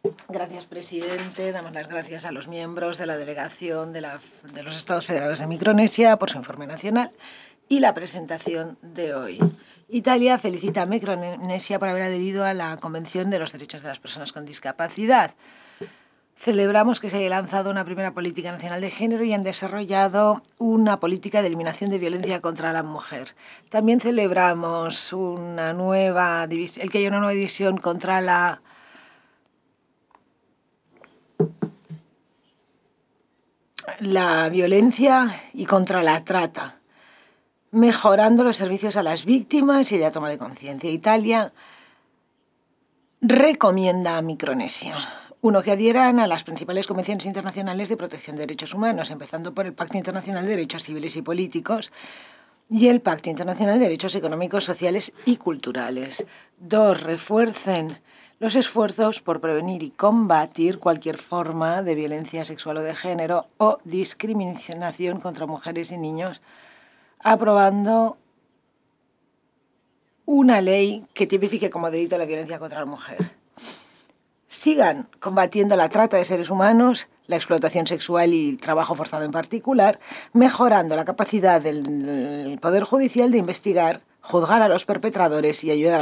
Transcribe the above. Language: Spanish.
Gracias, presidente. Damos las gracias a los miembros de la delegación de los Estados Federados de Micronesia por su informe nacional y la presentación de hoy. Italia felicita a Micronesia por haber adherido a la Convención de los Derechos de las Personas con Discapacidad. Celebramos que se haya lanzado una primera política nacional de género y han desarrollado una política de eliminación de violencia contra la mujer. También celebramos el que haya una nueva división contra la violencia y contra la trata, mejorando los servicios a las víctimas y la toma de conciencia. Italia recomienda a Micronesia que adhieran a las principales convenciones internacionales de protección de derechos humanos, empezando por el Pacto Internacional de Derechos Civiles y Políticos y el Pacto Internacional de Derechos Económicos, Sociales y Culturales. 2. Refuercen los esfuerzos por prevenir y combatir cualquier forma de violencia sexual o de género o discriminación contra mujeres y niños, aprobando una ley que tipifique como delito la violencia contra la mujer. Sigan combatiendo la trata de seres humanos, la explotación sexual y el trabajo forzado en particular, mejorando la capacidad del Poder Judicial de investigar, juzgar a los perpetradores y ayudar a